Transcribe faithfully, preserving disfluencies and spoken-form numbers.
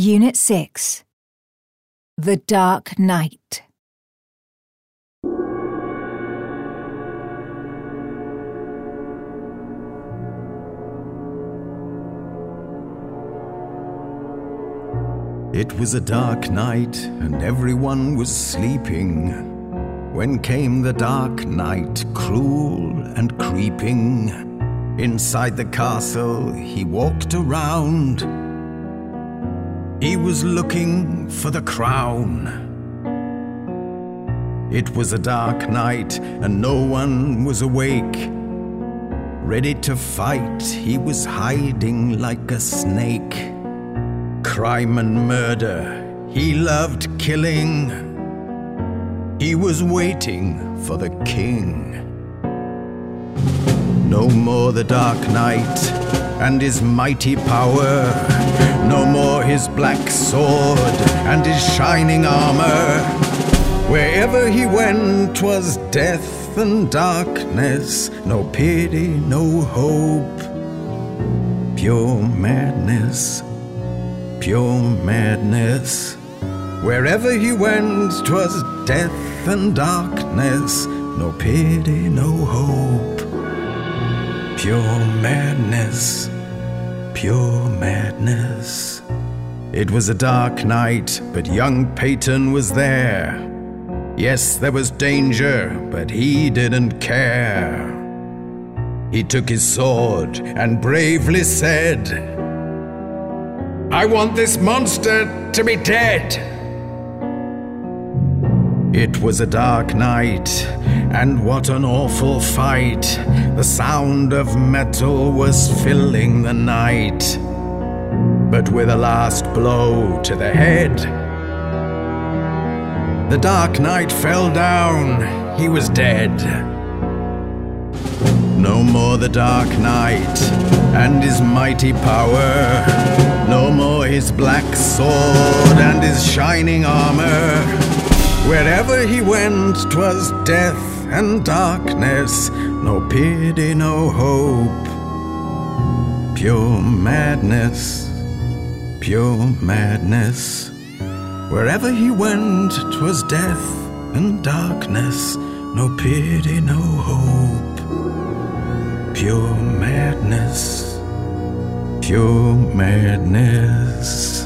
Unit six. The Dark Knight. It was a dark night and everyone was sleeping, when came the dark night, cruel and creeping. Inside the castle he walked around. He was looking for the crown. It was a dark night and no one was awake. Ready to fight, he was hiding like a snake. Crime and murder, he loved killing. He was waiting for the king. No more the dark knight and his mighty power. No more his black sword and his shining armor. Wherever he went 'twas death and darkness. No pity, no hope. Pure madness, pure madness. Wherever he went 'twas death and darkness. No pity, no hope. Pure madness, pure madness. It was a dark night, but young Peyton was there. Yes, there was danger, but he didn't care. He took his sword and bravely said, "I want this monster to be dead." It was a dark night, and what an awful fight. The sound of metal was filling the night. But with a last blow to the head, the dark knight fell down, he was dead. No more the dark knight and his mighty power. No more his black sword and his shining armor. Wherever he went 'twas death and darkness. No pity, no hope. Pure madness, pure madness. Wherever he went 'twas death and darkness. No pity, no hope. Pure madness, pure madness.